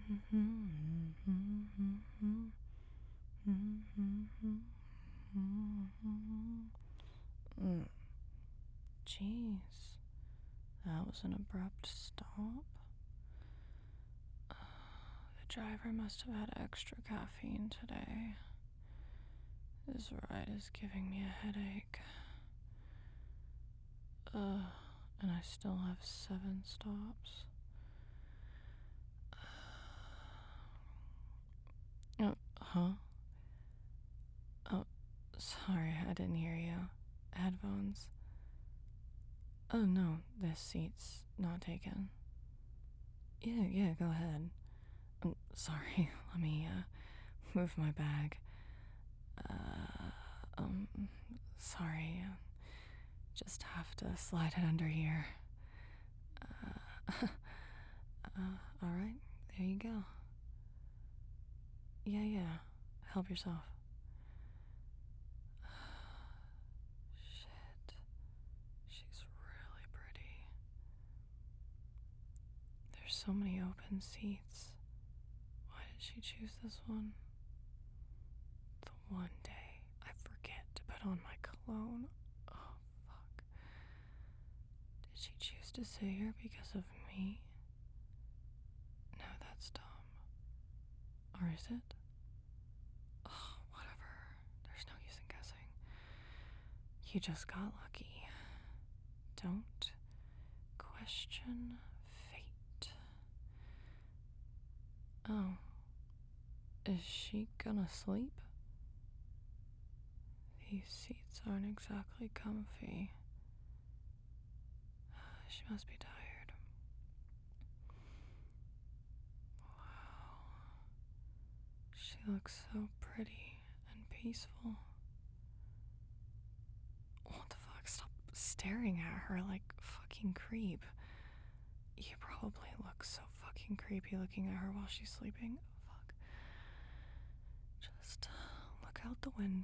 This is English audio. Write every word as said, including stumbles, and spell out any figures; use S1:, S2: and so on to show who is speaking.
S1: Mm. Jeez, that was an abrupt stop. The driver must have had extra caffeine today. This ride is giving me a headache. Ugh, and I still have seven stops. Oh, huh? Oh, sorry, I didn't hear you. Headphones? Oh no, this seat's not taken. Yeah, yeah, go ahead. Um, sorry, let me, uh, move my bag. Uh, um, sorry. Just have to slide it under here. Uh, uh, alright, there you go. Yeah, yeah, help yourself. Shit. She's really pretty. There's so many open seats. Why did she choose this one? The one day I forget to put on my cologne. Oh, fuck. Did she choose to sit here because of me? No, that's dumb. Or is it? Oh, whatever. There's no use in guessing. You just got lucky. Don't question fate. Oh. Is she gonna sleep? These seats aren't exactly comfy. She must be tired. Wow. She looks so pretty and peaceful. What the fuck? Stop staring at her like a fucking creep. You probably look so fucking creepy looking at her while she's sleeping. Fuck. Just look out the window.